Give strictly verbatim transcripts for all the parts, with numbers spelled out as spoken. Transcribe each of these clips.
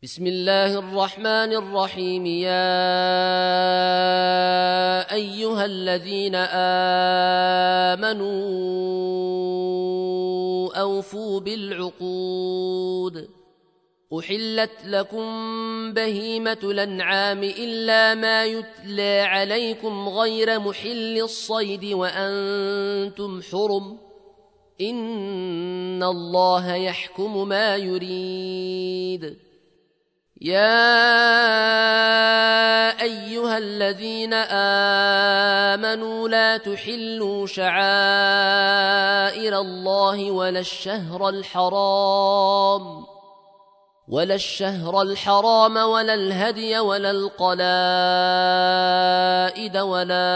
بسم الله الرحمن الرحيم. يا أيها الذين آمنوا أوفوا بالعقود. أحلت لكم بهيمة الأنعام إلا ما يتلى عليكم غير محل الصيد وأنتم حرم، إن الله يحكم ما يريد. يا أيها الذين آمنوا لا تحلوا شعائر الله ولا الشهر الحرام ولا الشهر الحرام ولا الهدي ولا القلائد ولا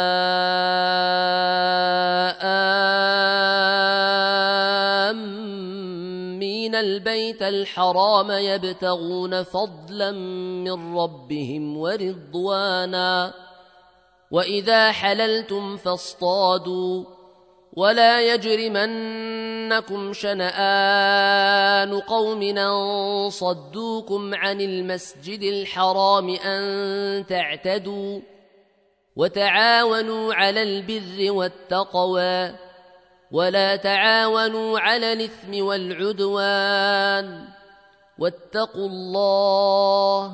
آمين البيت الحرام يبتغون فضلا من ربهم ورضوانا، وإذا حللتم فاصطادوا، ولا يجرمنكم شنآن قوم أن صدوكم عن المسجد الحرام أن تعتدوا، وتعاونوا على البر والتقوى، ولا تعاونوا على الإثم والعدوان، واتقوا الله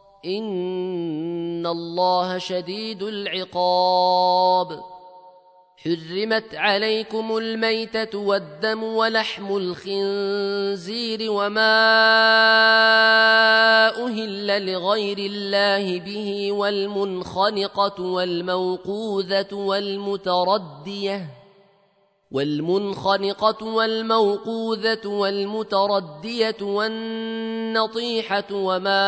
إن الله شديد العقاب. حرمت عليكم الميتة والدم ولحم الخنزير وما أهل لغير الله به، والمنخنقة والموقوذة والمتردية والمنخنقة والموقوذة والمتردية والنطيحة وما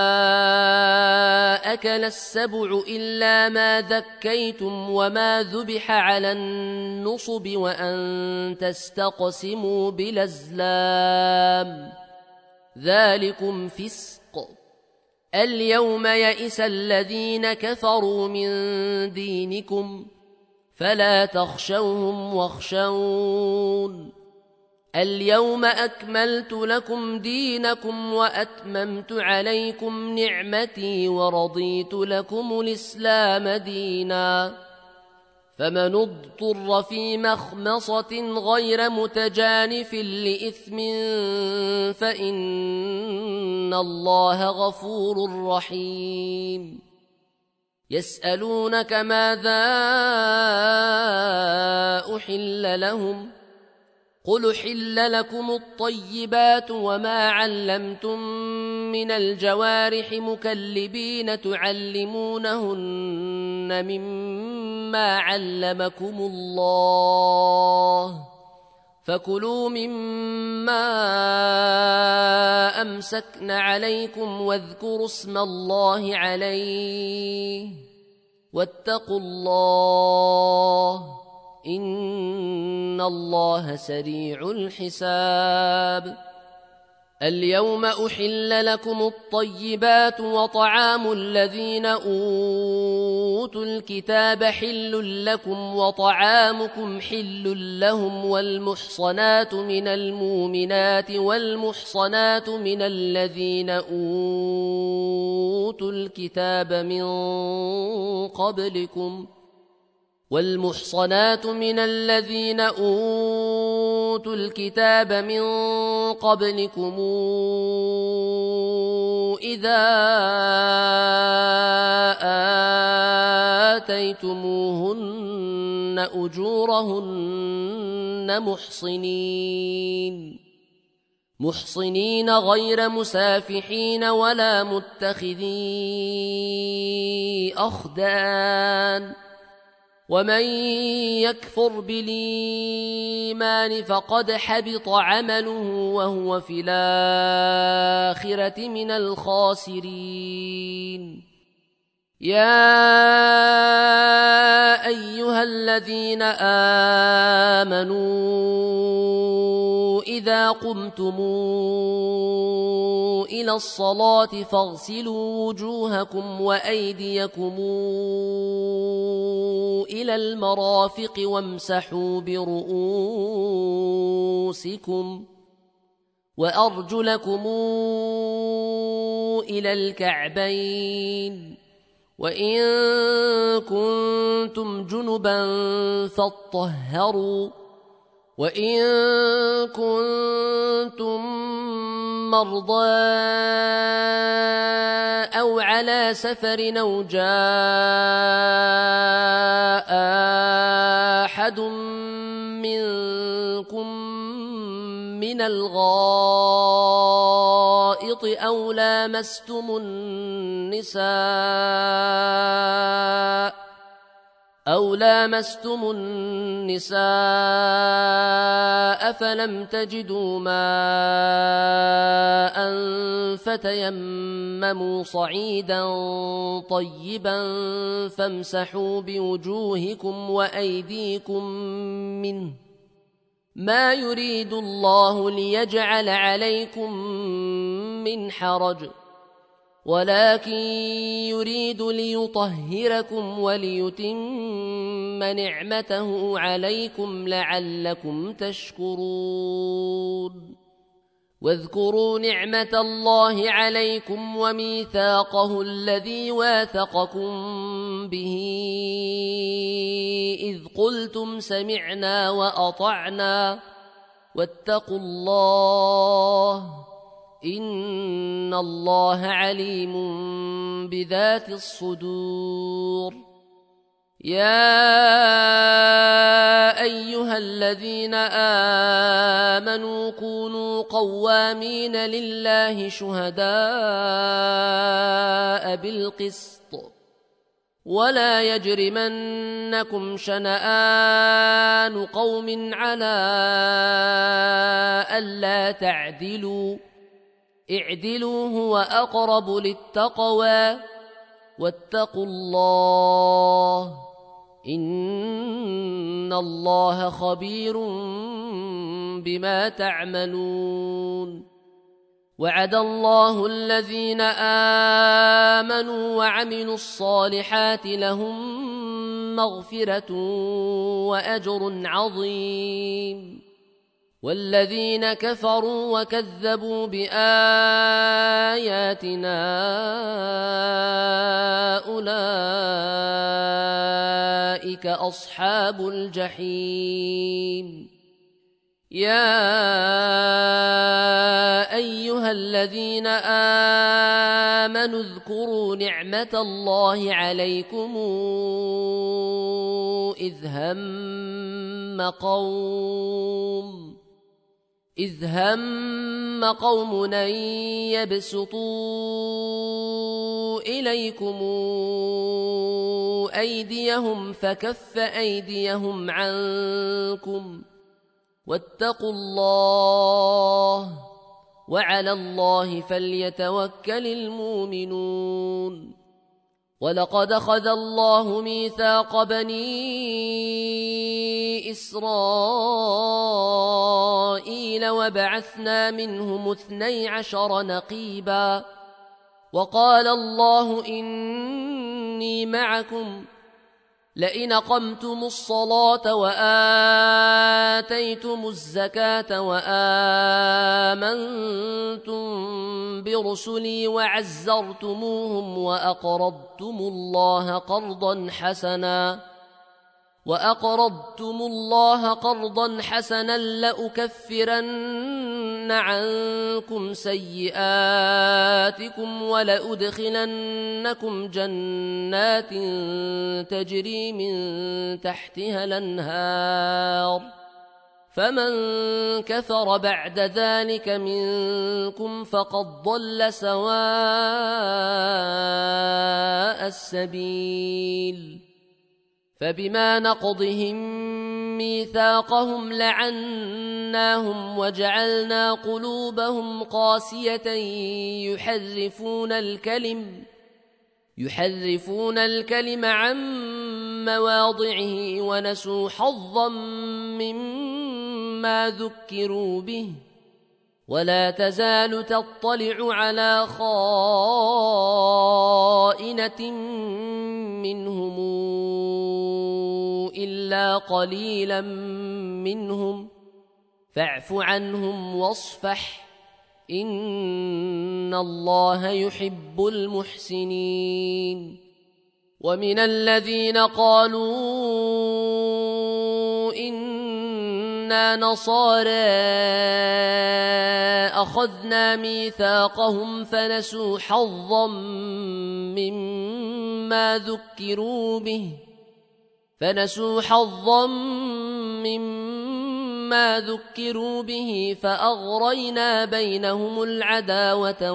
أكل السبع إلا ما ذكيتم وما ذبح على النصب وأن تستقسموا بالأزلام، ذلكم فسق. اليوم يئس الذين كفروا من دينكم فلا تخشوهم واخشون. اليوم أكملت لكم دينكم وأتممت عليكم نعمتي ورضيت لكم الإسلام دينا. فمن اضطر في مخمصة غير متجانف لإثم فإن الله غفور رحيم. يسألونك ماذا أحل لهم؟ قل أحل لكم الطيبات وما علمتم من الجوارح مكلبين تعلمونهن مما علمكم الله، فكلوا مما أمسكن عليكم واذكروا اسم الله عليه، واتقوا الله إن الله سريع الحساب. اليوم أحل لكم الطيبات وطعام الذين أوتوا الكتاب حل لكم وطعامكم حل لهم، والمحصنات من المؤمنات والمحصنات من الذين أوتوا الكتاب من قبلكم والمحصنات من الذين أوتوا الكتاب من قبلكم إذا آتيتموهن أجورهن محصنين محصنين غير مسافحين ولا متخذي أخدان، ومن يكفر بالإيمان فقد حبط عمله وهو في الآخرة من الخاسرين. يا أيها الذين آمنوا إذا قمتم إلى الصلاة فاغسلوا وجوهكم وأيديكم إلى المرافق وامسحوا برؤوسكم وأرجلكم إلى الكعبين وإن كنتم جنبا فاطهروا وإن كنتم مرضى أو على سفر أو جاء أحد منكم من الغائط أو لامستم النساء أو لامستم النساء فلم تجدوا ماء فتيمموا صعيدا طيبا فامسحوا بوجوهكم وأيديكم منه ما يريد الله ليجعل عليكم من حرج ولكن يريد ليطهركم وليتم نعمته عليكم لعلكم تشكرون واذكروا نعمة الله عليكم وميثاقه الذي واثقكم به إذ قلتم سمعنا وأطعنا واتقوا الله إن الله عليم بذات الصدور يا أيها الذين آمنوا كونوا قوامين لله شهداء بالقسط ولا يجرمنكم شنآن قوم على ألا تعدلوا اعدلوا هو أقرب للتقوى واتقوا الله إن الله خبير بما تعملون وعد الله الذين آمنوا وعملوا الصالحات لهم مغفرة وأجر عظيم والذين كفروا وكذبوا بآياتنا أولئك أصحاب الجحيم يا أيها الذين آمنوا اذكروا نعمة الله عليكم إذ هم قوم إذ هم قوم أن يبسطوا إليكم أيديهم فكف أيديهم عنكم واتقوا الله وعلى الله فليتوكل المؤمنون ولقد أخذ الله ميثاق بني إسرائيل وبعثنا منهم اثني عشر نقيبا وقال الله إني معكم لئن أقمتم الصلاة وآتيتم الزكاة وآمنتم برسلي وعزرتموهم وأقرضتم الله قرضا حسنا وأقرضتم الله قرضا حسنا لأكفرن عنكم سيئاتكم ولأدخلنكم جنات تجري من تحتها الأنهار فمن كفر بعد ذلك منكم فقد ضل سواء السبيل فبما نقضهم ميثاقهم لعناهم وجعلنا قلوبهم قاسية يحرفون الكلم يحرفون الكلم عن مواضعه ونسوا حظا مما ذكروا به ولا تزال تطلع على خائنة منهم إلا قليلا منهم فاعف عنهم واصفح إن الله يحب المحسنين. ومن الذين قالوا إنا نصارى أخذنا ميثاقهم فنسوا حظا مما ذكروا به فنسوا حظا مما ذكروا به فأغرينا بينهم العداوة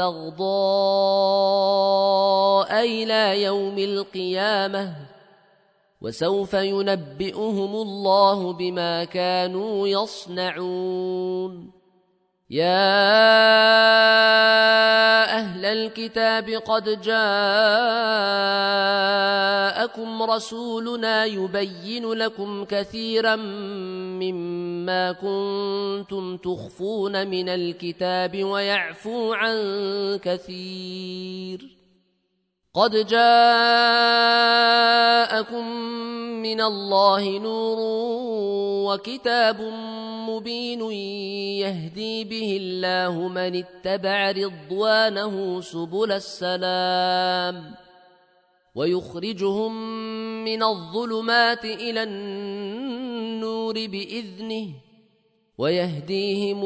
والبغضاء إلى يوم القيامة وسوف ينبئهم الله بما كانوا يصنعون. يا أهل الكتاب قد جاءكم رسولنا يبين لكم كثيرا مما كنتم تخفون من الكتاب ويعفو عن كثير. قد جاءكم من الله نور وكتاب مبين يهدي به الله من اتبع رضوانه سبل السلام ويخرجهم من الظلمات إلى النور بإذنه ويهديهم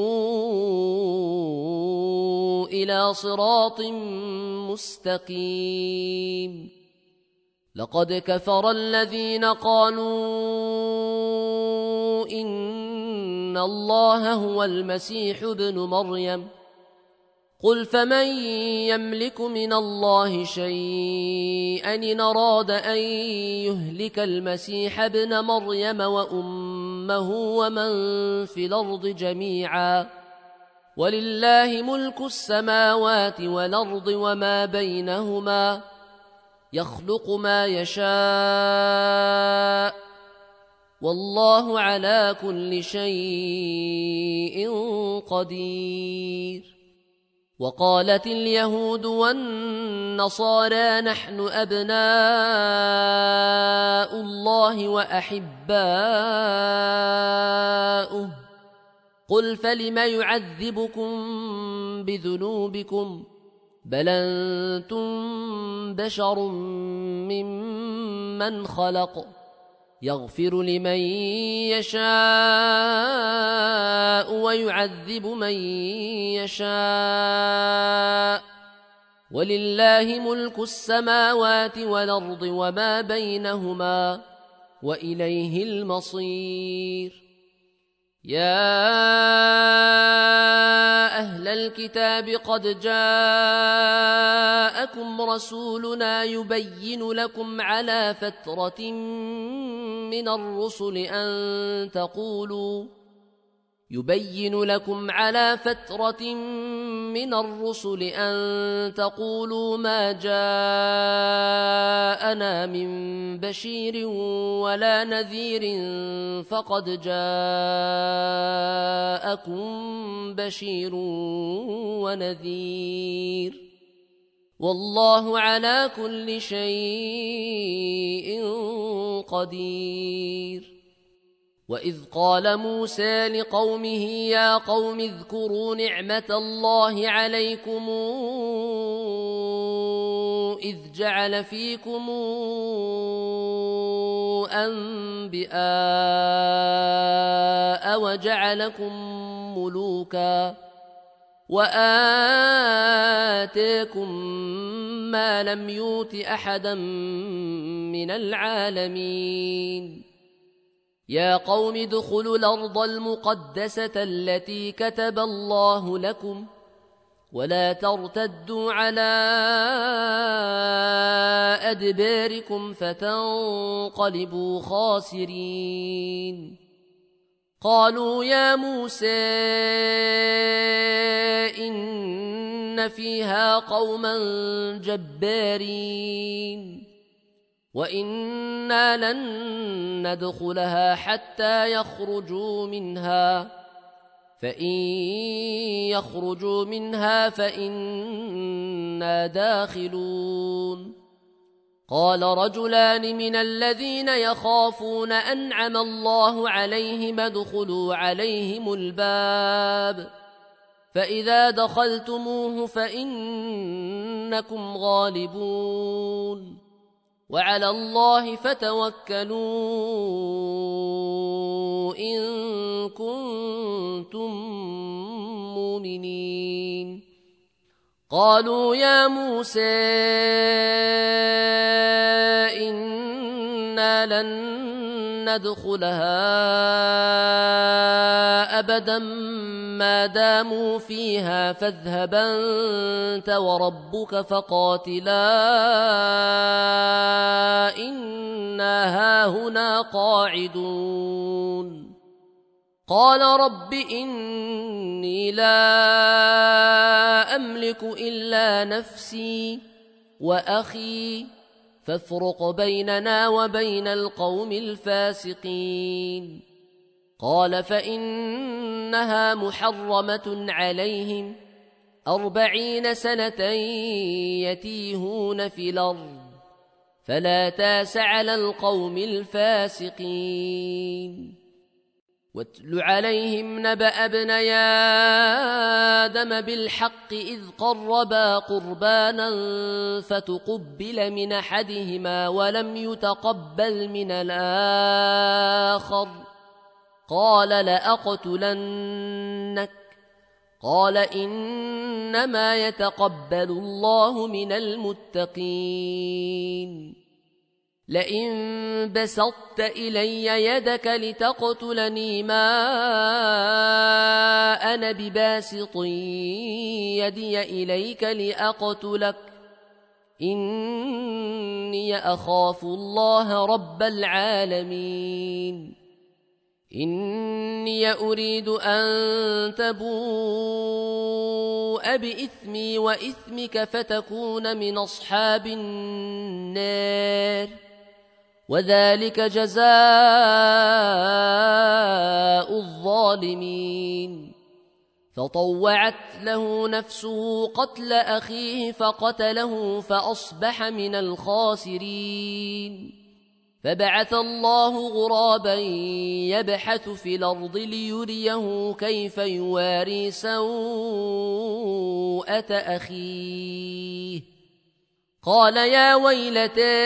إلى صراط مستقيم. لقد كفر الذين قالوا إن الله هو المسيح ابن مريم قل فمن يملك من الله شيئا إن أراد أن يهلك المسيح ابن مريم وأمه ومن في الأرض جميعا ولله ملك السماوات والأرض وما بينهما يخلق ما يشاء والله على كل شيء قدير. وقالت اليهود والنصارى نحن أبناء الله وأحباؤه قل فلم يعذبكم بذنوبكم بل أنتم بشر ممن خلق يغفر لمن يشاء ويعذب من يشاء ولله ملك السماوات والأرض وما بينهما وإليه المصير. يا أهل الكتاب قد جاءكم رسولنا يبين لكم على فترة من الرسل أن تقولوا يبين لكم على فترة من الرسل أن تقولوا ما جاءنا من بشير ولا نذير فقد جاءكم بشير ونذير والله على كل شيء قدير. وإذ قال موسى لقومه يا قوم اذكروا نعمة الله عليكم إذ جعل فيكم أنبياء وجعلكم ملوكا وآتاكم ما لم يؤت أحدا من العالمين. يا قوم ادخلوا الأرض المقدسة التي كتب الله لكم ولا ترتدوا على أدباركم فتنقلبوا خاسرين. قالوا يا موسى إن فيها قوما جبارين وإنا لن ندخلها حتى يخرجوا منها فإن يخرجوا منها فإنا داخلون. قال رجلان من الذين يخافون أنعم الله عليهم ادخلوا عليهم الباب فإذا دخلتموه فإنكم غالبون وعلى الله فتوكلوا إن كنتم مؤمنين قالوا يا موسى إنا لن ندخلها أبدا ما داموا فيها فاذهب أنت وربك فقاتلا إنا هاهنا قاعدون قال رب إني لا أملك إلا نفسي وأخي فافرق بيننا وبين القوم الفاسقين قال فإنها محرمة عليهم أربعين سنة يتيهون في الأرض فلا تاس على القوم الفاسقين واتل عليهم نبأ ابني آدم بالحق إذ قربا قربانا فتقبل من أحدهما ولم يتقبل من الآخر قال لأقتلنك قال إنما يتقبل الله من المتقين لئن بسطت إلي يدك لتقتلني ما أنا بباسط يدي إليك لأقتلك إني أخاف الله رب العالمين إني أريد أن تبوء بإثمي وإثمك فتكون من أصحاب النار وذلك جزاء الظالمين فطوعت له نفسه قتل أخيه فقتله فأصبح من الخاسرين فبعث الله غرابا يبحث في الأرض ليريه كيف يواري سوءة أخيه قال يا ويلتى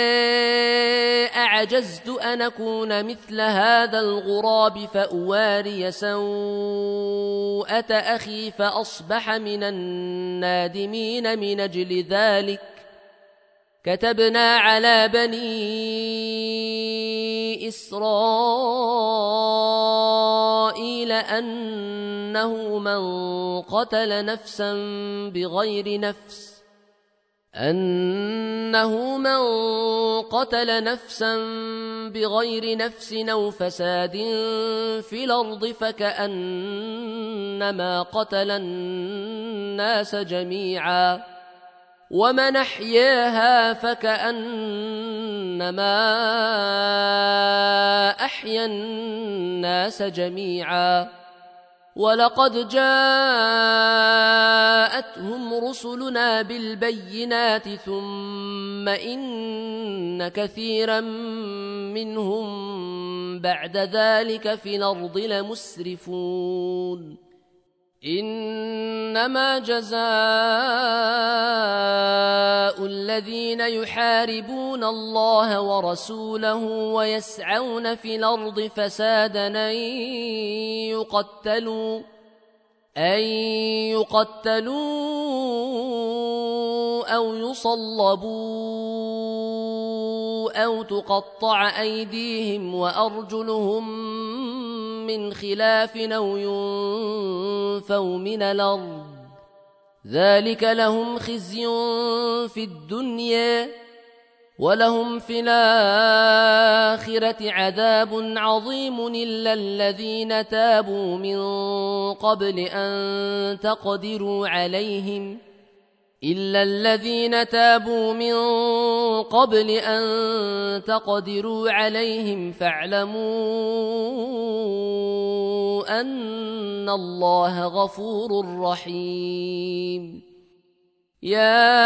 أعجزت أن أكون مثل هذا الغراب فأواري سوءة أخي فأصبح من النادمين من أجل ذلك كتبنا على بني إسرائيل أنه من قتل نفسا بغير نفس أنه من قتل نفسا بغير نفس أو فساد في الأرض فكأنما قتل الناس جميعا ومن أحياها فكأنما أحيا الناس جميعا ولقد جاءتهم رسلنا بالبينات ثم إن كثيرا منهم بعد ذلك في الأرض لمسرفون إنما جزاء الذين يحاربون الله ورسوله ويسعون في الأرض فسادا أن يقتلوا أن يقتلوا أو يصلبوا أو تقطع أيديهم وأرجلهم من خلاف أو ينفوا من الأرض ذلك لهم خزي في الدنيا ولهم في الآخرة عذاب عظيم إلا الذين تابوا من قبل أن تقدروا عليهم إلا الذين تابوا من قبل أن تقدروا عليهم فاعلموا أن الله غفور رحيم يا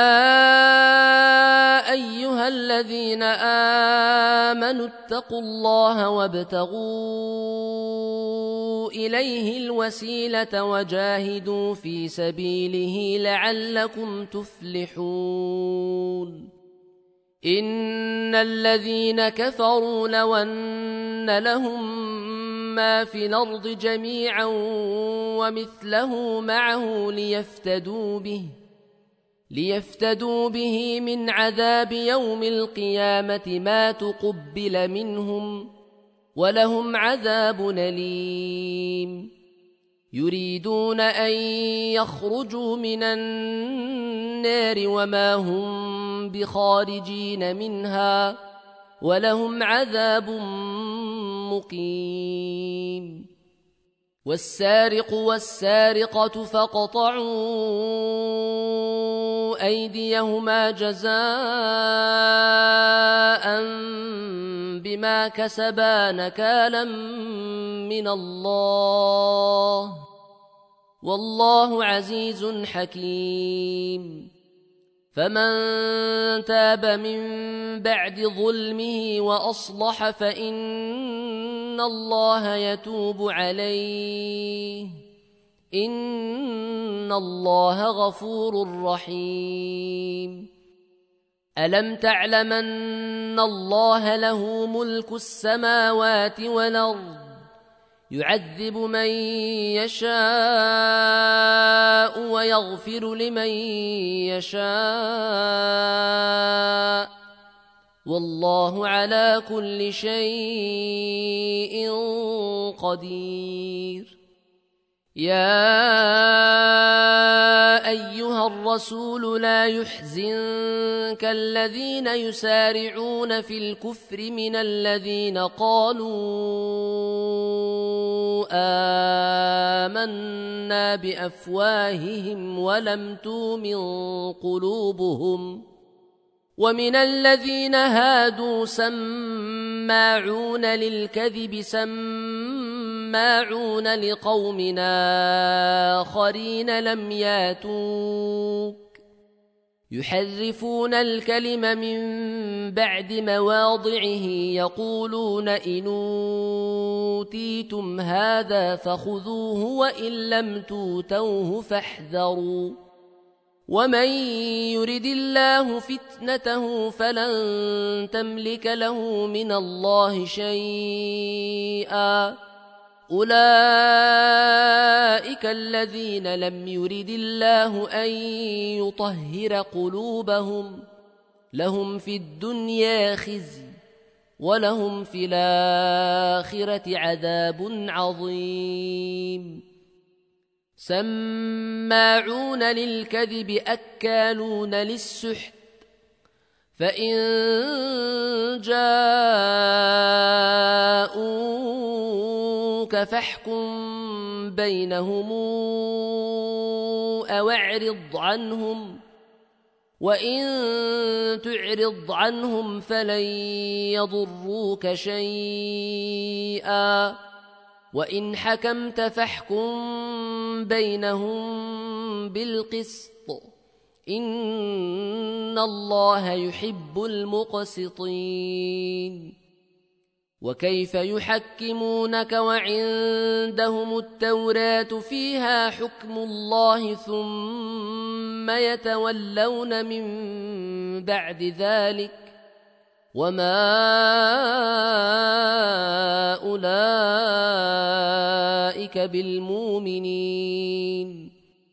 أيها الذين آمنوا اتقوا الله وابتغوا إليه الوسيلة وجاهدوا في سبيله لعلكم تفلحون إن الذين كفروا لو أن لهم ما في الأرض جميعا ومثله معه ليفتدوا به ليفتدوا به من عذاب يوم القيامة ما تقبل منهم ولهم عذاب أليم يريدون أن يخرجوا من النار وما هم بخارجين منها ولهم عذاب مقيم والسارق والسارقة فاقطعوا أيديهما جزاء بما كسبا نكالا من الله والله عزيز حكيم فمن تاب من بعد ظلمه وأصلح فإن الله يتوب عليه إن الله غفور رحيم ألم تعلم أن الله له ملك السماوات والأرض يعذب من يشاء ويغفر لمن يشاء والله على كل شيء قدير يا أيها الرسول لا يحزنك الذين يسارعون في الكفر من الذين قالوا آمنا بأفواههم ولم تؤمن قلوبهم ومن الذين هادوا سماعون للكذب سماعون لقوم آخرين لم ياتوك يحرفون الكلم من بعد مواضعه يقولون إن أوتيتم هذا فخذوه وإن لم توتوه فاحذروا ومن يرد الله فتنته فلن تملك له من الله شيئا أولئك الذين لم يرد الله أن يطهر قلوبهم لهم في الدنيا خزي ولهم في الآخرة عذاب عظيم سماعون للكذب أكالون للسحت فإن جاءوك فاحكم بينهم أو اعرض عنهم وإن تعرض عنهم فلن يضروك شيئا وإن حكمت فاحكم بينهم بالقسط إن الله يحب المقسطين وكيف يحكمونك وعندهم التوراة فيها حكم الله ثم يتولون من بعد ذلك وما أولئك بالمؤمنين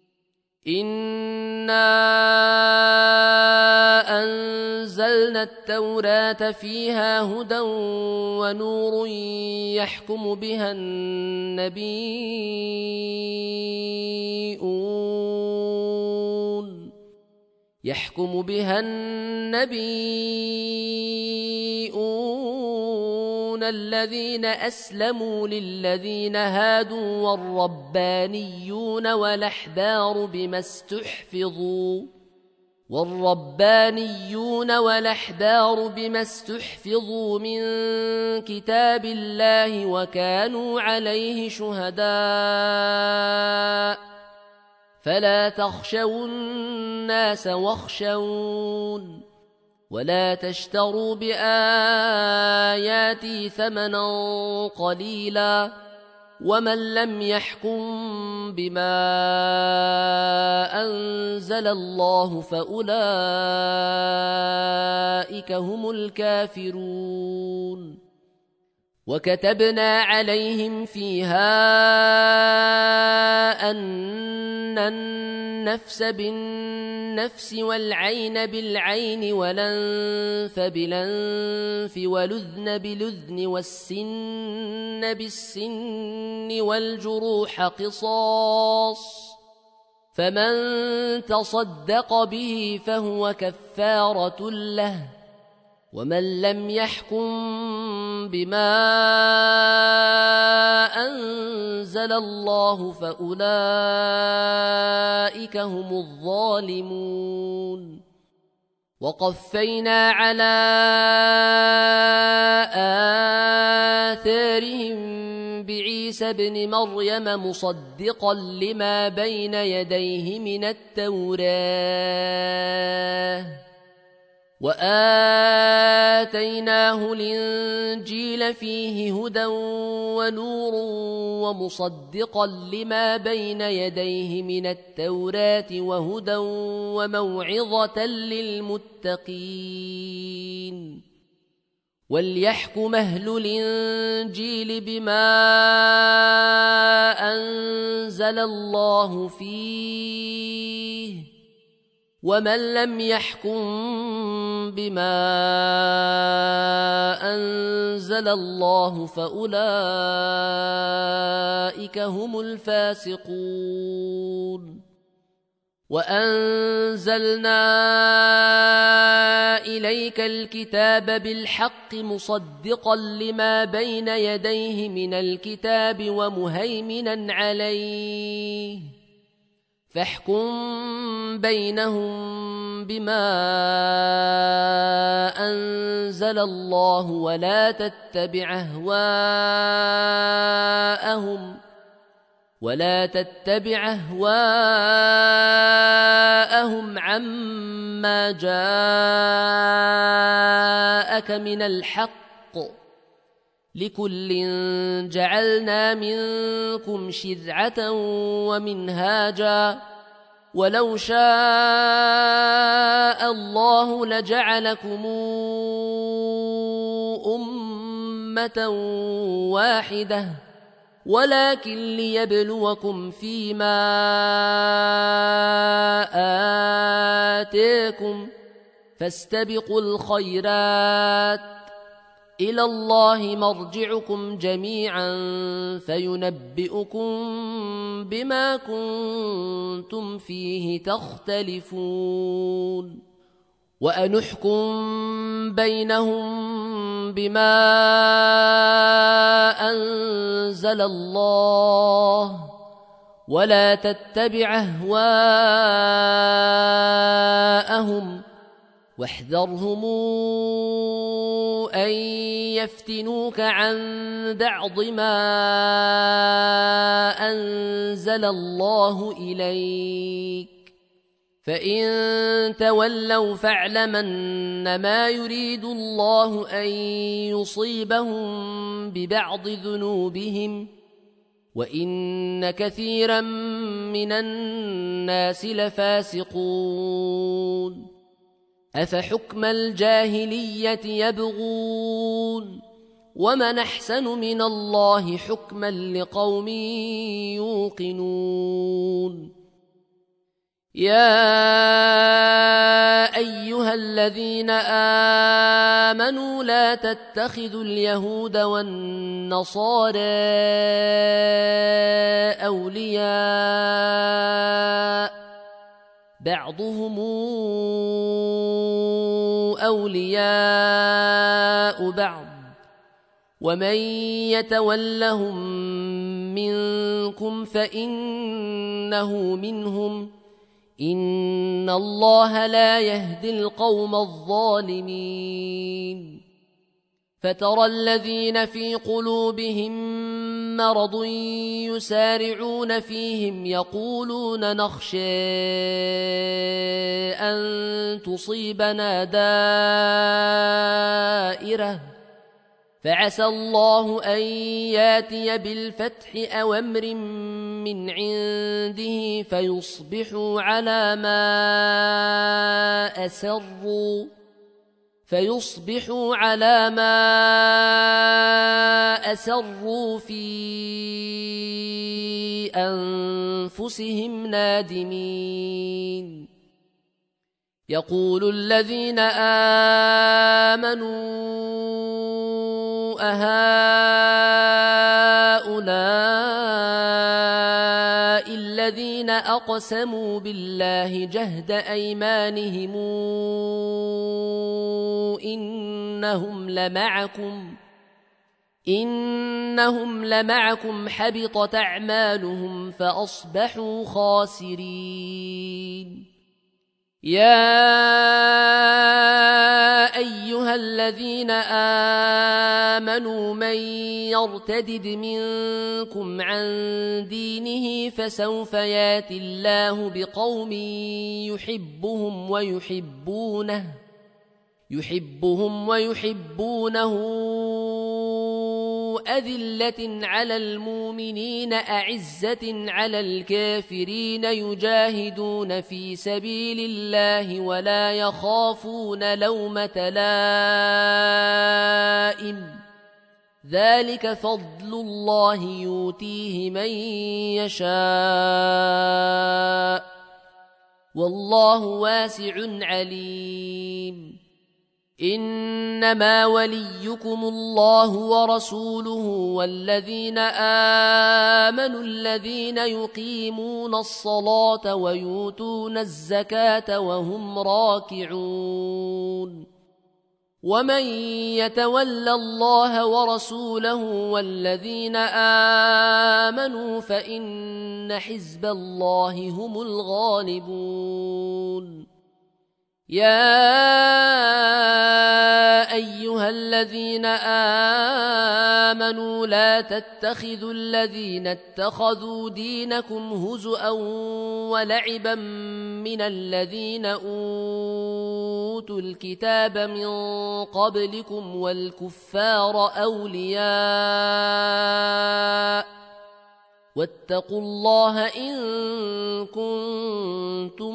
إنا أنزلنا التوراة فيها هدى ونور يحكم بها النبيون يحكم بها النبيون الذين أسلموا للذين هادوا والربانيون والأحبار بما استحفظوا والربانيون والأحبار بما استحفظوا من كتاب الله وكانوا عليه شهداء فلا تخشوا الناس واخشون ولا تشتروا بآياتي ثمنا قليلا ومن لم يحكم بما أنزل الله فأولئك هم الكافرون. وكتبنا عليهم فيها أن النفس بالنفس والعين بالعين والأنف بالأنف والأذن بالأذن والسن بالسن والجروح قصاص، فمن تصدق به فهو كفارة له، ومن لم يحكم بما أنزل الله فأولئك هم الظالمون. وقفينا على آثارهم بعيسى ابن مريم مصدقا لما بين يديه من التوراة، وآتيناه الإنجيل فيه هدى ونور ومصدقا لما بين يديه من التوراة وهدى وموعظة للمتقين. وليحكم أهل الإنجيل بما أنزل الله فيه، ومن لم يحكم بما أنزل الله فأولئك هم الفاسقون. وأنزلنا إليك الكتاب بالحق مصدقا لما بين يديه من الكتاب ومهيمنا عليه، فاحكم بينهم بما أنزل الله ولا تتبع أهواءهم ولا تتبع أهواءهم عما جاءك من الحق، لكل جعلنا منكم شرعة ومنهاجا، ولو شاء الله لجعلكم أمة واحدة، ولكن ليبلوكم فيما آتاكم، فاستبقوا الخيرات، إلى الله مرجعكم جميعا فينبئكم بما كنتم فيه تختلفون. وأنحكم بينهم بما أنزل الله ولا تتبع أهواءهم، واحذرهم أن يفتنوك عن بعض ما أنزل الله إليك، فإن تولوا فاعلم أنما يريد الله أن يصيبهم ببعض ذنوبهم، وإن كثيرا من الناس لفاسقون. أفحكم الجاهلية يبغون، ومن أحسن من الله حكما لقوم يوقنون. يا أيها الذين آمنوا لا تتخذوا اليهود والنصارى أولياء، بعضهم أولياء بعض، ومن يتولهم منكم فإنه منهم، إن الله لا يهدي القوم الظالمين. فترى الذين في قلوبهم مرض يسارعون فيهم يقولون نخشى أن تصيبنا دائرة فعسى الله أن ياتي بالفتح أو أمر من عنده فيصبحوا على ما أسروا فيصبحوا على ما أسروا في أنفسهم نادمين. يقول الذين آمنوا أهؤلاء الذين أقسموا بالله جهد أيمانهم إنهم لمعكم إنهم لمعكم حبطت أعمالهم فأصبحوا خاسرين. يا أيها الذين آمنوا من يرتدد منكم عن دينه فسوف ياتي الله بقوم يحبهم ويحبونه يحبهم ويحبونه أذلة على المؤمنين أعزة على الكافرين يجاهدون في سبيل الله ولا يخافون لومة لائم ذلك فضل الله يؤتيه من يشاء والله واسع عليم. إنما وليكم الله ورسوله والذين آمنوا الذين يقيمون الصلاة ويؤتون الزكاة وهم راكعون. ومن يتول الله ورسوله والذين آمنوا فإن حزب الله هم الغالبون. يا أيها الذين آمنوا لا تتخذوا الذين اتخذوا دينكم هزؤا ولعبا من الذين أوتوا الكتاب من قبلكم والكفار أولياء واتقوا الله إن كنتم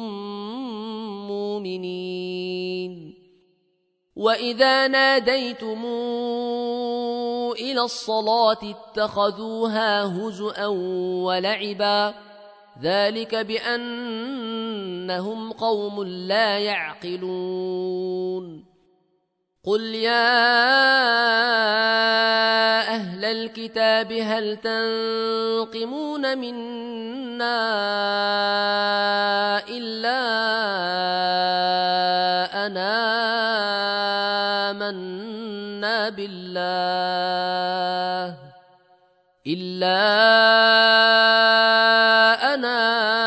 مؤمنين. وإذا ناديتم إلى الصلاة اتخذوها هزؤا ولعبا ذلك بأنهم قوم لا يعقلون. قل يا أهل الكتاب هل تنقمون منا إلا أنا آمنا بالله إلا أنا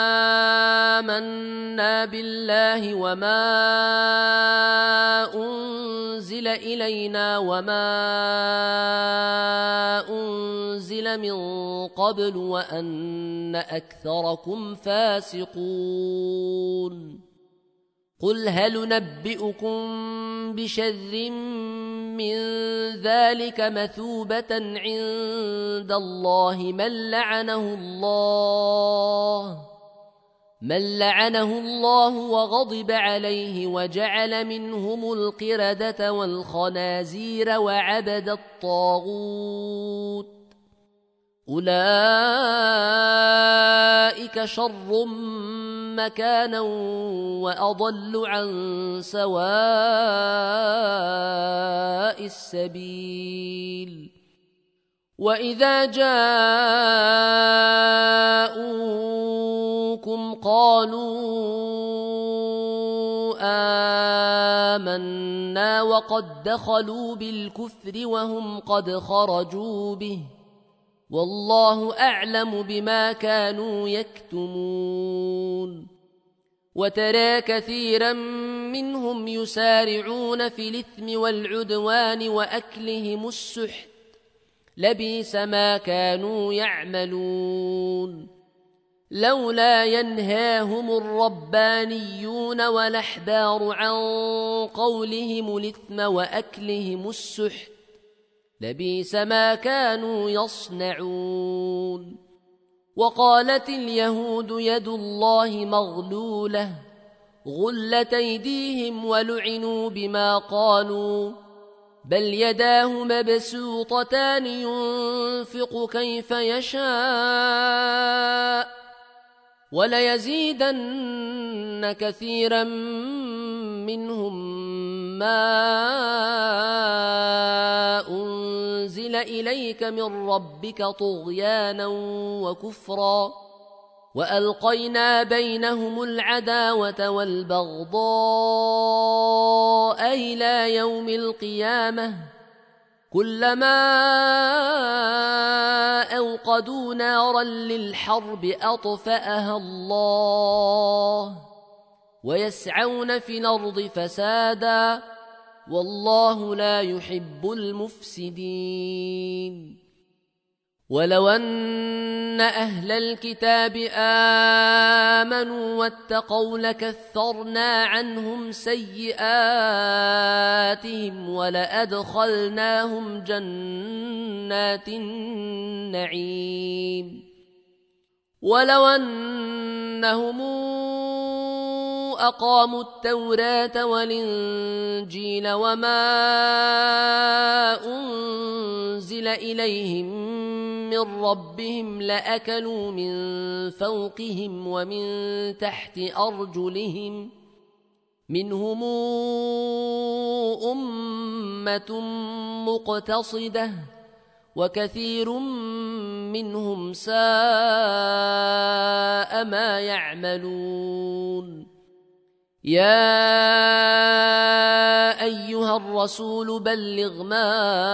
آمنا بالله وما أنزل إلينا وما أنزل من قبل وأن أكثركم فاسقون. قل هل ننبئكم بشر من ذلك مثوبة عند الله من لعنه الله من لعنه الله وغضب عليه وجعل منهم القردة والخنازير وعبد الطاغوت أولئك شر مكانا وأضل عن سواء السبيل. وإذا جاءوكم قالوا آمنا وقد دخلوا بالكفر وهم قد خرجوا به والله أعلم بما كانوا يكتمون. وترى كثيرا منهم يسارعون في الإثم والعدوان وأكلهم السحت لبئس ما كانوا يعملون. لولا ينهاهم الربانيون والأحبار عن قولهم الإثم وأكلهم السحت لبئس ما كانوا يصنعون وقالت اليهود يد الله مغلولة غلت أيديهم ولعنوا بما قالوا بل يداه مبسوطتان ينفق كيف يشاء وليزيدن كثيرا منهم ما أنزل إليك من ربك طغيانا وكفرا وألقينا بينهم العداوة والبغضاء إلى يوم القيامة كلما أوقدوا نارا للحرب أطفأها الله ويسعون في الأرض فسادا والله لا يحب المفسدين ولو أن أهل الكتاب آمنوا واتقوا لكفرنا عنهم سيئاتهم ولأدخلناهم جنات النعيم ولو أنهم أقاموا التوراة والإنجيل وما أنزل إليهم من ربهم لأكلوا من فوقهم ومن تحت أرجلهم منهم أمة مقتصدة وكثير منهم ساء ما يعملون يا أيها الرسول بلغ ما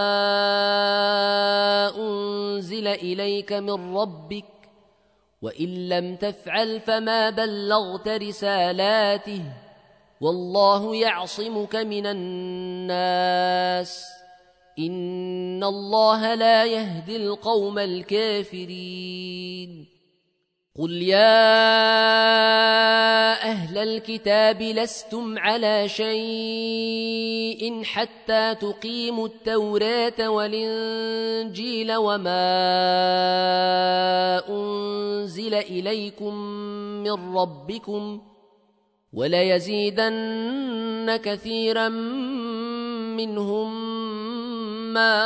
أنزل إليك من ربك وإن لم تفعل فما بلغت رسالاته والله يعصمك من الناس إن الله لا يهدي القوم الكافرين قل يا أهل الكتاب لستم على شيء حتى تقيموا التوراة والإنجيل وما أنزل إليكم من ربكم وليزيدن كثيرا منهم ما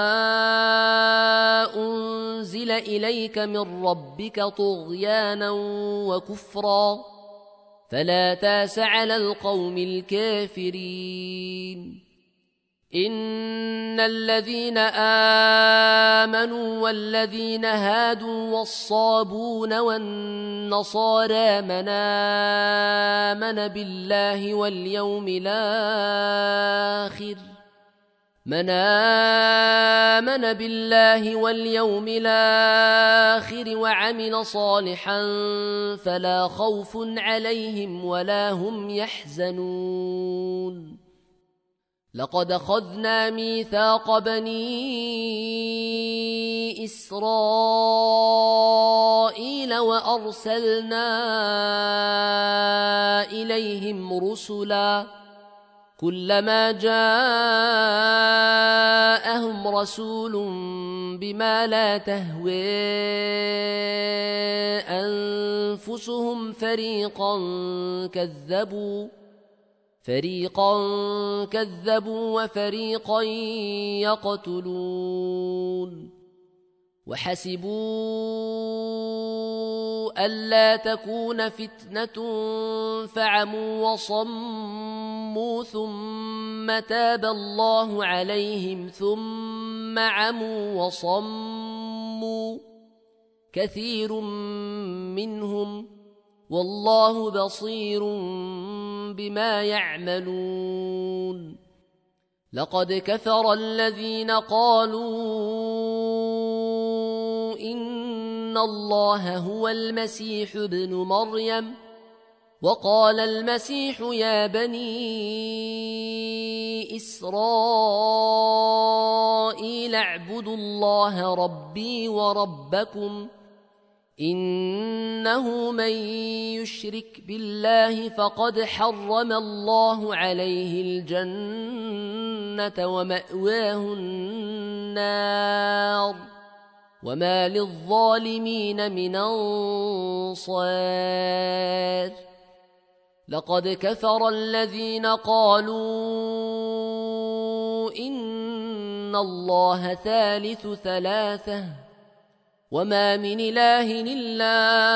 أنزل إليك من ربك طغيانا وكفرا فلا تاس على القوم الكافرين إن الذين آمنوا والذين هادوا والصابون والنصارى من آمن بالله واليوم الآخر من آمن بالله واليوم الآخر وعمل صالحا فلا خوف عليهم ولا هم يحزنون لقد أخذنا ميثاق بني إسرائيل وأرسلنا إليهم رسلا كلما جاءهم رسول بما لا تهوي أنفسهم فريقا كذبوا فريقا كذبوا وفريقا يقتلون وحسبوا ألا تكون فتنة فعموا وصموا ثم تاب الله عليهم ثم عموا وصموا كثير منهم والله بصير بما يعملون لقد كفر الذين قالوا إن الله هو المسيح ابن مريم وقال المسيح يا بني إسرائيل اعبدوا الله ربي وربكم إنه من يشرك بالله فقد حرم الله عليه الجنة ومأواه النار وما للظالمين من أنصار لقد كفر الذين قالوا إن الله ثالث ثلاثة وما من إله إلا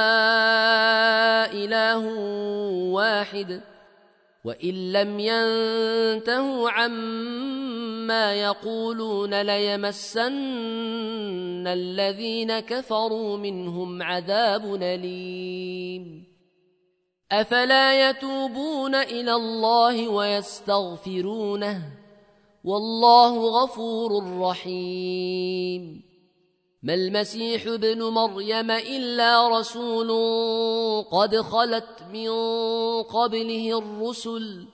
إله واحد وإن لم ينتهوا عما يقولون ليمسن الذين كفروا منهم عذاب أليم أفلا يتوبون إلى الله ويستغفرونه والله غفور رحيم ما المسيح ابن مريم إلا رسول قد خلت من قبله الرسل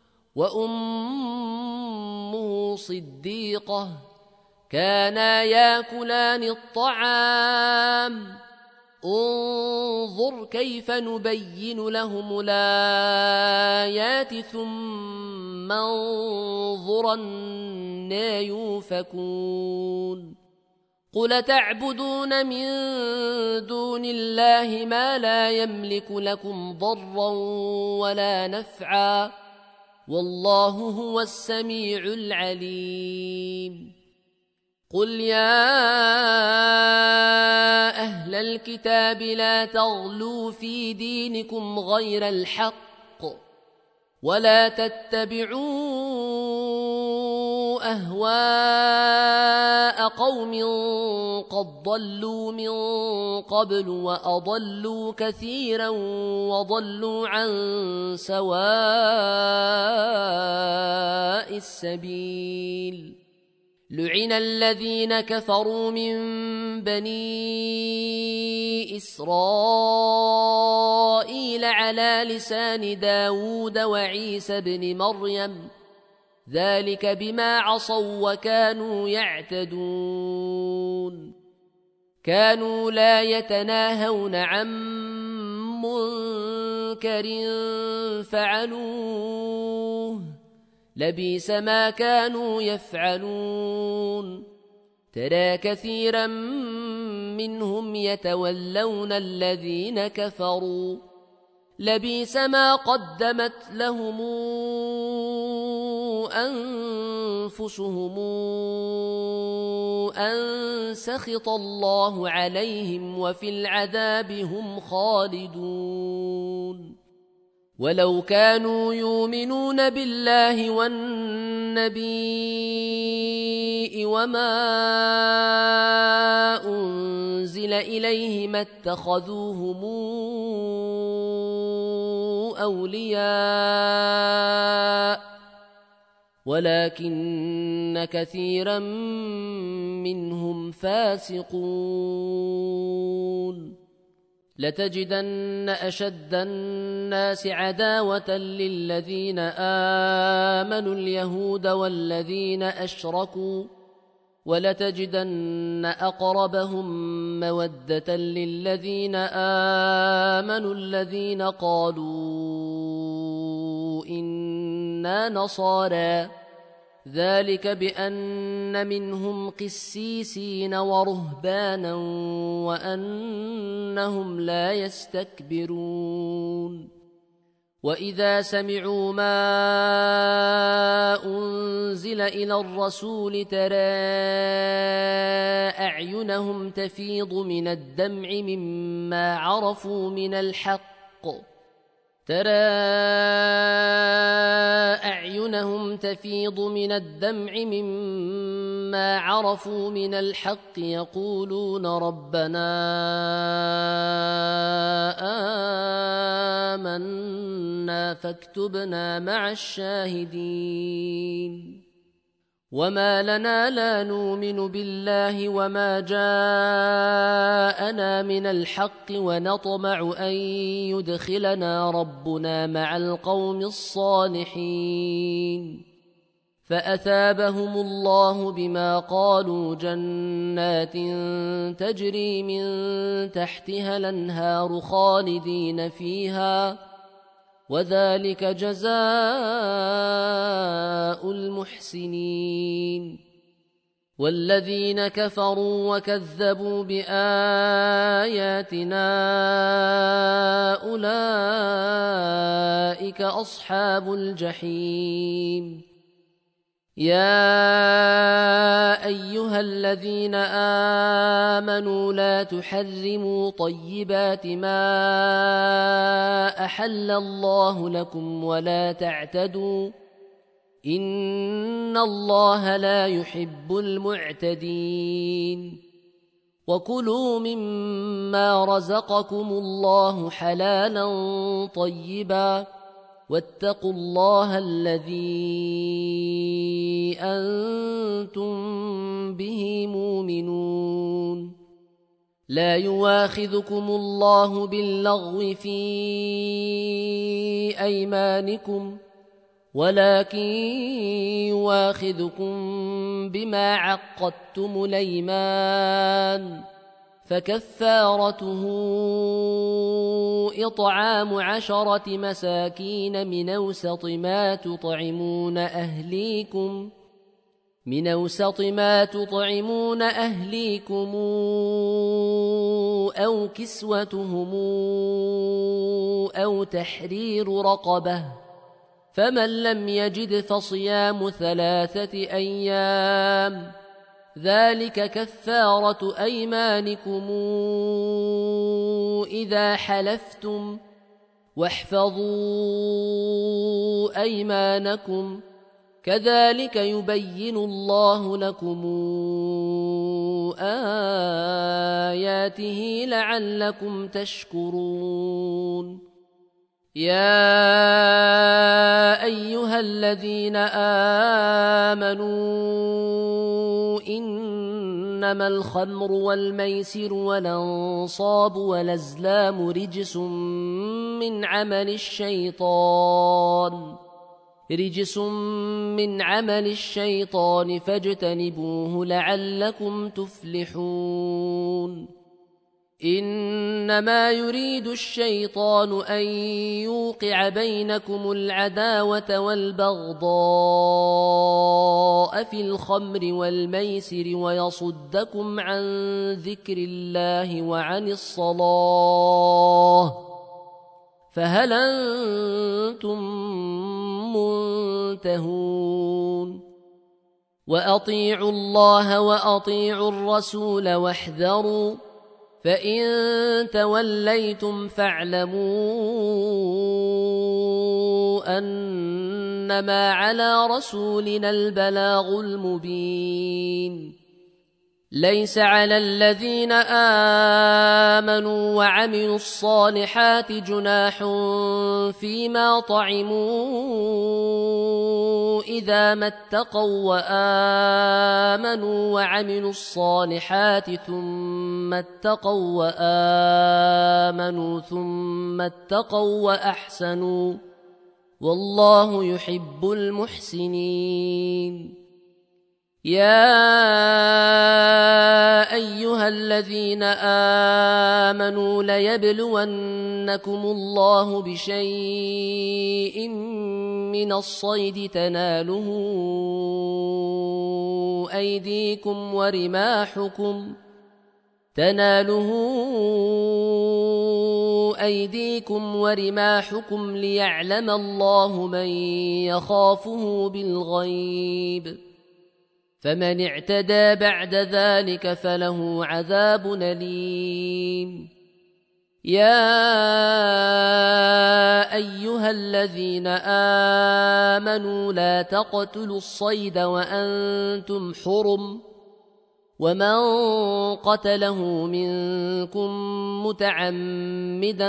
وأمه صديقة كانا ياكلان الطعام انظر كيف نبين لهم الآيات ثم انظر أنى يؤفكون قل تعبدون من دون الله ما لا يملك لكم ضرا ولا نفعا والله هو السميع العليم قل يا أهل الكتاب لا تغلوا في دينكم غير الحق ولا تتبعوا أهواء قوم قد ضلوا من قبل وأضلوا كثيرا وضلوا عن سواء السبيل لعن الذين كفروا من بني إسرائيل على لسان داود وعيسى بن مريم ذلك بما عصوا وكانوا يعتدون كانوا لا يتناهون عن منكر فعلوه لبئس ما كانوا يفعلون ترى كثيرا منهم يتولون الذين كفروا لبئس ما قدمت لهم أنفسهم أن سخط الله عليهم وفي العذاب هم خالدون ولو كانوا يؤمنون بالله والنبي وما أنزل إليه ما اتخذوهم أولياء ولكن كثيرا منهم فاسقون لتجدن أشد الناس عداوة للذين آمنوا اليهود والذين أشركوا ولتجدن أقربهم مودة للذين آمنوا الذين قالوا إنا نصارى ذلك بأن منهم قسيسين ورهبانا وأنهم لا يستكبرون وإذا سمعوا ما أنزل إلى الرسول ترى أعينهم تفيض من الدمع مما عرفوا من الحق ترى أعينهم تفيض من الدمع مما عرفوا من الحق يقولون ربنا آمنا فاكتبنا مع الشاهدين وما لنا لا نؤمن بالله وما جاءنا من الحق ونطمع أن يدخلنا ربنا مع القوم الصالحين فأثابهم الله بما قالوا جنات تجري من تحتها الأنهار خالدين فيها وذلك جزاء المحسنين. والذين كفروا وكذبوا بآياتنا أولئك أصحاب الجحيم. يا أيها الذين آمنوا لا تحرموا طيبات ما أحل الله لكم ولا تعتدوا إن الله لا يحب المعتدين. وكلوا مما رزقكم الله حلالا طيبا واتقوا الله الذي أنتم به مؤمنون. لا يواخذكم الله باللغو في أيمانكم ولكن يواخذكم بما عقدتم الأيمان فكفارته إطعام عشرة مساكين من أوسط ما تطعمون أهليكم من أوسط ما تطعمون أهليكم أو كسوتهم أو تحرير رقبة فمن لم يجد فصيام ثلاثة أيام ذلك كفارة أيمانكم إذا حلفتم واحفظوا أيمانكم كذلك يبين الله لكم آياته لعلكم تشكرون. يا أيها الذين آمنوا إنما الخمر والميسر والأنصاب والأزلام رجس من عمل الشيطان رجس من عمل الشيطان فاجتنبوه لعلكم تفلحون. إنما يريد الشيطان أن يوقع بينكم العداوة والبغضاء في الخمر والميسر ويصدكم عن ذكر الله وعن الصلاة فهل أنتم منتهون؟ وأطيعوا الله وأطيعوا الرسول واحذروا فإن توليتم فاعلموا أنما على رسولنا البلاغ المبين. ليس على الذين آمنوا وعملوا الصالحات جناح فيما طعموا إذا ما اتقوا وآمنوا وعملوا الصالحات ثم اتقوا وآمنوا ثم اتقوا وأحسنوا والله يحب المحسنين. يا أيها الذين آمنوا ليبلونكم الله بشيء من الصيد تناله أيديكم ورماحكم تناله أيديكم ورماحكم ليعلم الله من يخافه بالغيب فمن اعتدى بعد ذلك فله عذاب أليم. يا أيها الذين آمنوا لا تقتلوا الصيد وأنتم حرم ومن قتله منكم متعمدا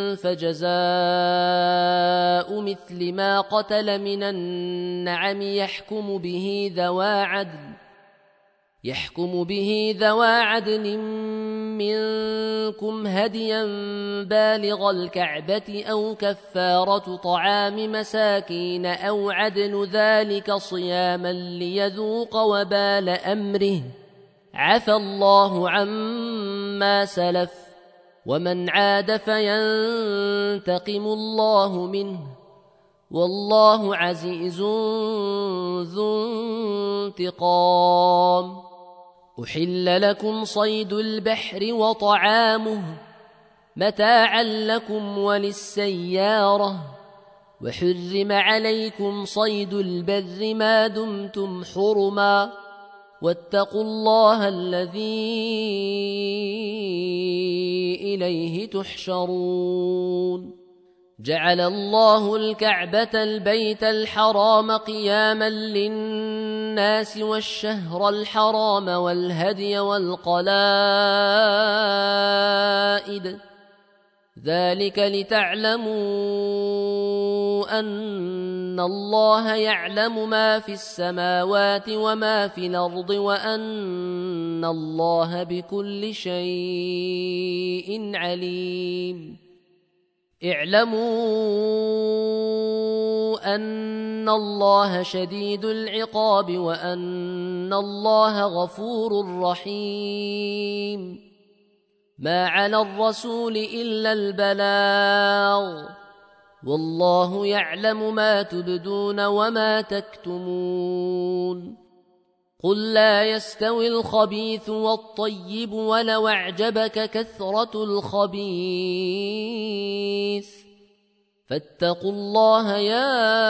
فجزاء مثل ما قتل من النعم يحكم به ذوى عدل يحكم به ذوى عدل منكم هديا بالغ الكعبة أو كفارة طعام مساكين أو عدل ذلك صياما ليذوق وبال أمره عفى الله عما سلف ومن عاد فينتقم الله منه والله عزيز ذو انتقام. أحل لكم صيد البحر وطعامه متاعا لكم وللسيارة وحرم عليكم صيد البر ما دمتم حرما واتقوا الله الذي إليه تحشرون. جعل الله الكعبة البيت الحرام قياما للناس والشهر الحرام والهدي والقلائد ذلك لتعلموا أن الله يعلم ما في السماوات وما في الأرض وأن الله بكل شيء عليم. اعلموا أن الله شديد العقاب وأن الله غفور رحيم. ما على الرسول إلا البلاغ والله يعلم ما تبدون وما تكتمون. قل لا يستوي الخبيث والطيب ولو أعجبك كثرة الخبيث فاتقوا الله يا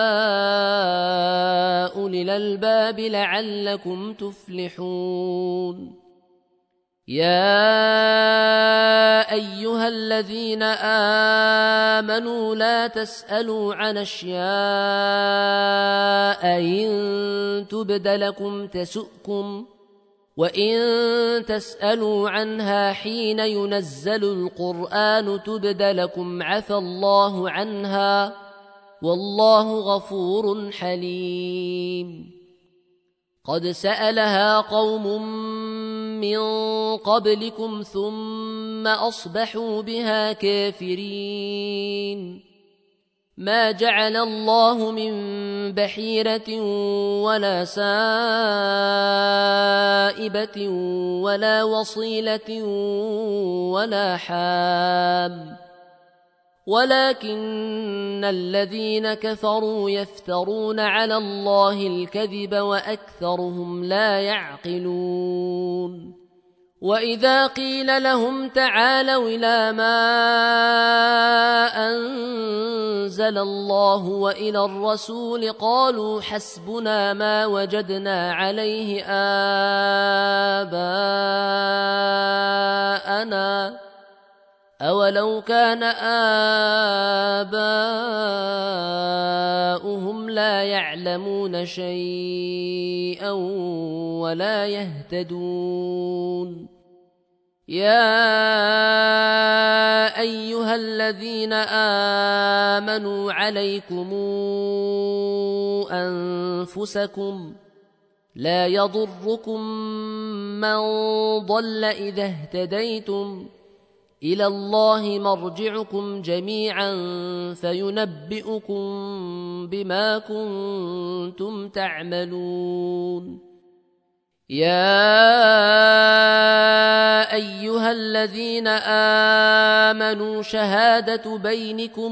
أولي الألباب لعلكم تفلحون. يا أيها الذين آمنوا لا تسألوا عن أشياء إن تبد لكم تسؤكم وإن تسألوا عنها حين ينزل القرآن تبد لكم عفى الله عنها والله غفور حليم. قد سألها قوم من قبلكم ثم أصبحوا بها كافرين. ما جعل الله من بحيرة ولا سائبة ولا وصيلة ولا حام ولكن الذين كفروا يفترون على الله الكذب وأكثرهم لا يعقلون. وإذا قيل لهم تعالوا إلى ما أنزل الله وإلى الرسول قالوا حسبنا ما وجدنا عليه آباءنا أولو كان آباؤهم لا يعلمون شيئا ولا يهتدون. يا أيها الذين آمنوا عليكم أنفسكم لا يضركم من ضل إذا اهتديتم إلى الله مرجعكم جميعا فينبئكم بما كنتم تعملون. يا أيها الذين آمنوا شهادة بينكم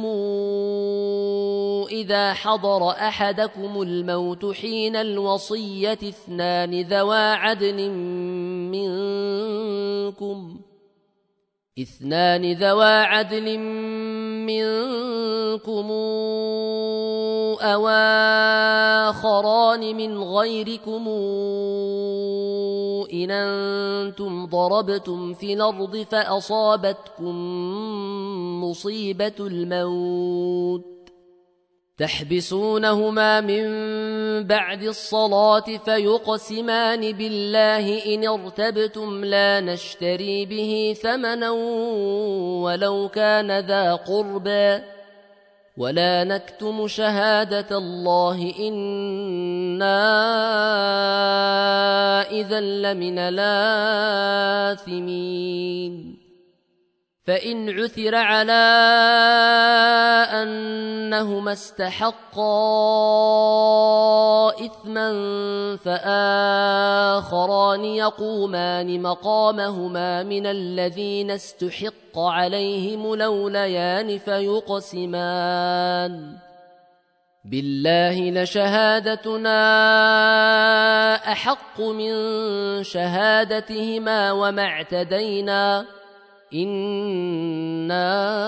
إذا حضر أحدكم الموت حين الوصية اثنان ذوى عدل منكم اثنان ذوى عدل منكم أو آخران من غيركم إن أنتم ضربتم في الأرض فأصابتكم مصيبة الموت تحبسونهما من بعد الصلاة فيقسمان بالله إن ارتبتم لا نشتري به ثمنا ولو كان ذا قربى ولا نكتم شهادة الله إنا إذا إذا لمن الآثمين. فإن عثر على أنهما استحقا إثما فآخران يقومان مقامهما من الذين استحق عليهم الأوليان فيقسمان بالله لشهادتنا أحق من شهادتهما وما اعتدينا إنا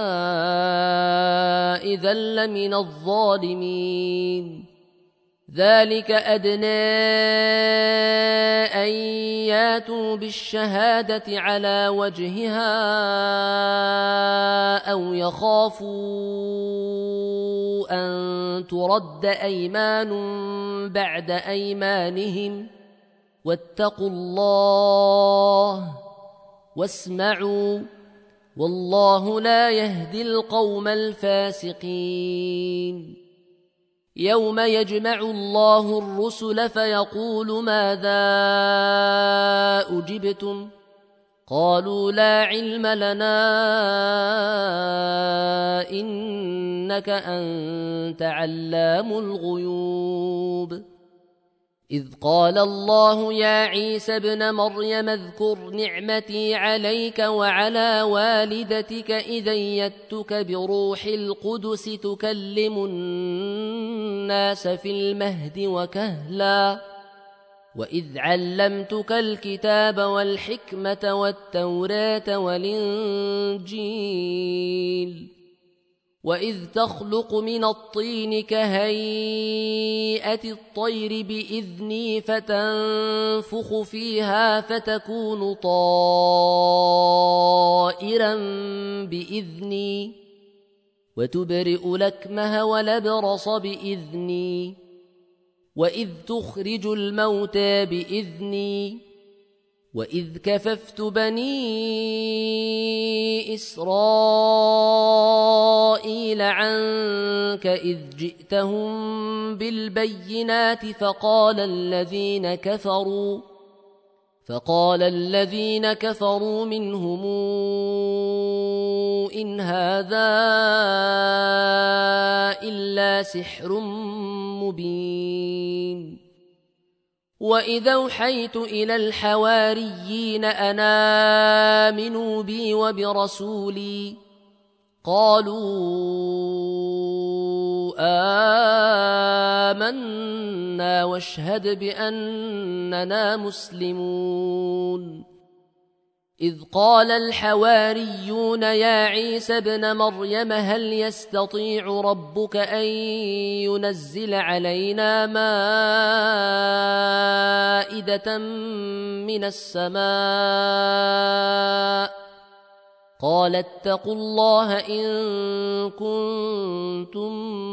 إذا لمن الظالمين. ذلك أدنى أن ياتوا بالشهادة على وجهها أو يخافوا أن ترد أيمان بعد أيمانهم واتقوا الله واسمعوا والله لا يهدي القوم الفاسقين. يوم يجمع الله الرسل فيقول ماذا أجبتم قالوا لا علم لنا إنك أنت علام الغيوب. إذ قال الله يا عيسى ابن مريم اذكر نعمتي عليك وعلى والدتك إذ أيدتك بروح القدس تكلم الناس في المهد وكهلا وإذ علمتك الكتاب والحكمة والتوراة والإنجيل وإذ تخلق من الطين كهيئة الطير بإذني فتنفخ فيها فتكون طائرا بإذني وتبرئ الأكمه والأبرص بإذني وإذ تخرج الموتى بإذني وإذ كففت بني إسرائيل عنك إذ جئتهم بالبينات فقال الذين كفروا فقال الذين كفروا منهم إن هذا إلا سحر مبين. وإذا أوحيت إلى الحواريين أن آمنوا بي وبرسولي قالوا آمنا واشهد بأننا مسلمون. إذ قال الحواريون يا عيسى ابن مريم هل يستطيع ربك أن ينزل علينا مائدة من السماء قال اتقوا الله إن كنتم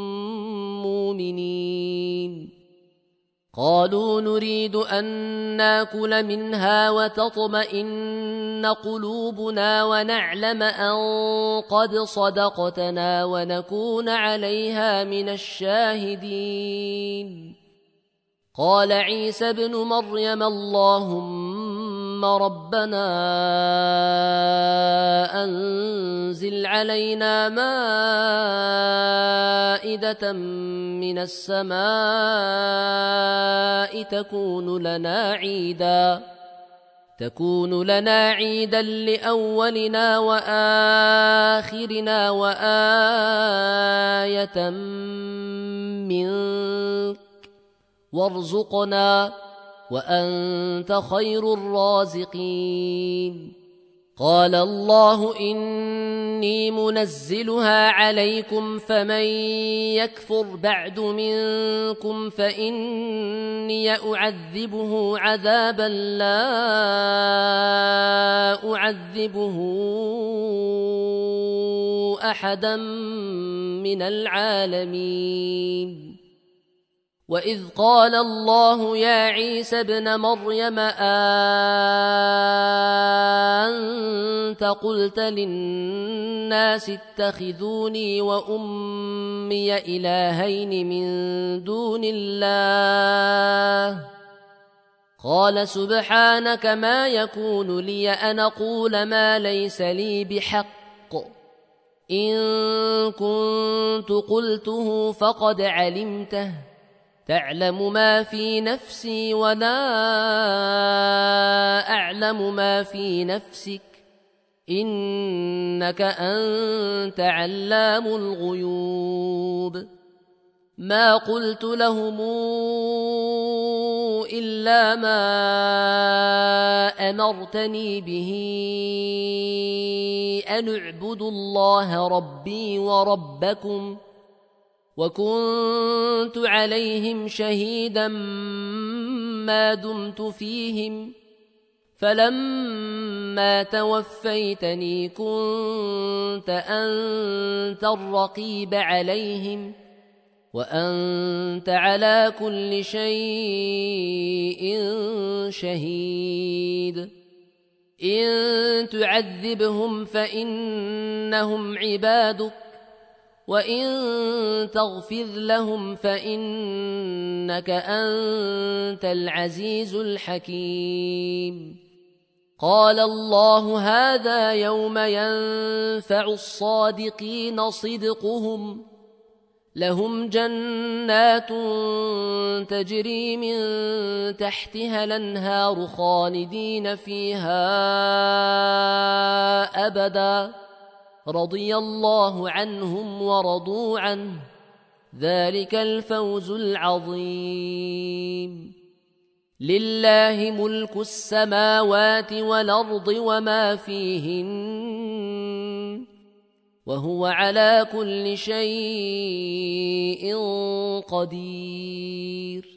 مؤمنين. قالوا نريد أن ناكل منها وتطمئن قلوبنا ونعلم أن قد صدقتنا ونكون عليها من الشاهدين. قال عيسى ابن مريم اللهم ربنا أنزل علينا مائدة من السماء تكون لنا عيدا تكون لنا عيدا لأولنا وآخرنا وآية منك وارزقنا وأنت خير الرازقين. قال الله إني منزلها عليكم فمن يكفر بعد منكم فإني أعذبه عذابا لا أعذبه أحدا من العالمين. وإذ قال الله يا عيسى ابن مريم أنت قلت للناس اتخذوني وأمي إلهين من دون الله قال سبحانك ما يكون لي أن أقول ما ليس لي بحق إن كنت قلته فقد علمته تعلم ما في نفسي ولا أعلم ما في نفسك إنك أنت علام الغيوب ما قلت لهم إلا ما أمرتني به أن اعبدوا الله ربي وربكم وكنت عليهم شهيدا ما دمت فيهم فلما توفيتني كنت أنت الرقيب عليهم وأنت على كل شيء شهيد إن تعذبهم فإنهم عبادك وإن تغفر لهم فإنك أنت العزيز الحكيم قال الله هذا يوم ينفع الصادقين صدقهم لهم جنات تجري من تحتها الأنهار خالدين فيها أبدا رضي الله عنهم ورضوا عنه ذلك الفوز العظيم لله ملك السماوات والأرض وما فيهن وهو على كل شيء قدير